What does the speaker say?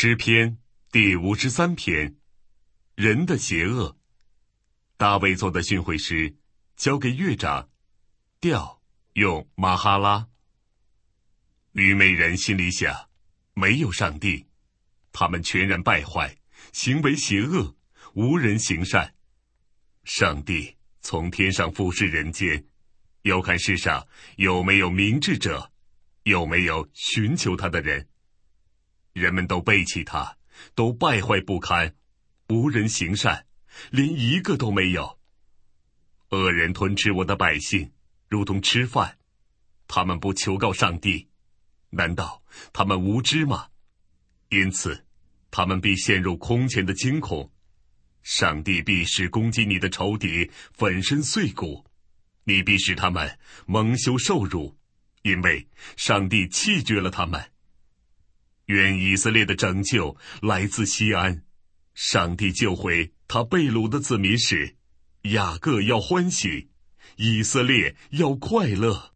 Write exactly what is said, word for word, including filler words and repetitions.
诗篇第五十三篇，人的邪恶。大卫做的训诲诗，交给乐长，调用马哈拉。愚昧人心里想，没有上帝，他们全然败坏，行为邪恶，无人行善。上帝从天上俯视人间，要看世上有没有明智者，有没有寻求他的人。人们都背弃他，都败坏不堪，无人行善，连一个都没有。恶人吞吃我的百姓，如同吃饭。他们不求告上帝，难道他们无知吗？因此，他们必陷入空前的惊恐。上帝必使攻击你的仇敌粉身碎骨，你必使他们蒙羞受辱，因为上帝弃绝了他们。愿以色列的拯救来自西安，上帝救回他被掳的子民时，雅各要欢喜，以色列要快乐。